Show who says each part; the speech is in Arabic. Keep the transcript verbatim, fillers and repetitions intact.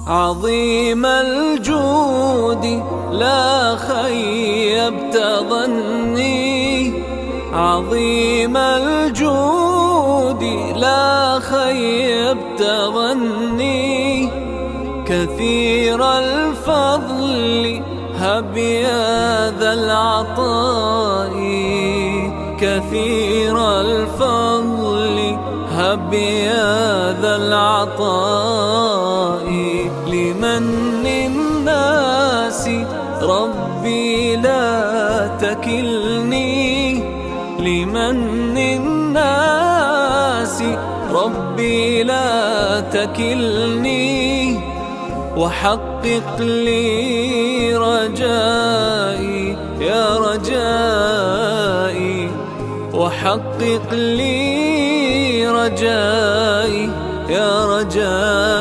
Speaker 1: عظيم الجود لا خيبت ظني، عظيم الجود لا خيبت ظني، كثير الفضل هب يا ذا العطاء، كثير الفضل هب يا ذا العطاء، لمن الناس ربي لا تكلني، لمن الناس ربي لا تكلني، وحقق لي رجائي يا رجائي، وحقق لي رجائي يا رجائي.